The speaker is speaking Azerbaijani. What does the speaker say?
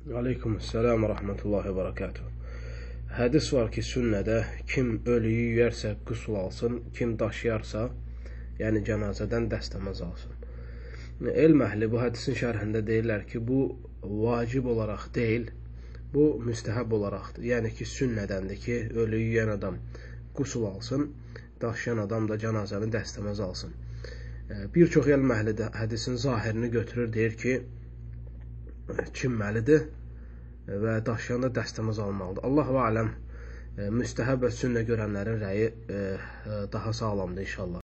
Aleykümselam və rəhmətullahi və barakatuh. Hədis var ki, sünnədə kim ölüyü yeyərsə qüsul alsın, kim daşıyarsa, yəni cənazədən dəstəmaz alsın. Elm əhli bu hədisin şərhində deyirlər ki, bu vacib olaraq deyil, bu müstəhəb olaraqdır. Yəni ki, sünnədəndir ki, ölüyü yeyən adam qüsul alsın, daşıyan adam da cənazəni dəstəmaz alsın. Bir çox elm əhli də hədisin zahirini götürür, deyir ki, çinməlidir və daşıyanda dəstəmaz almalıdır. Allahu aləm, müstəhəb və sünnə görənlərin rəyi daha sağlamdır inşallah.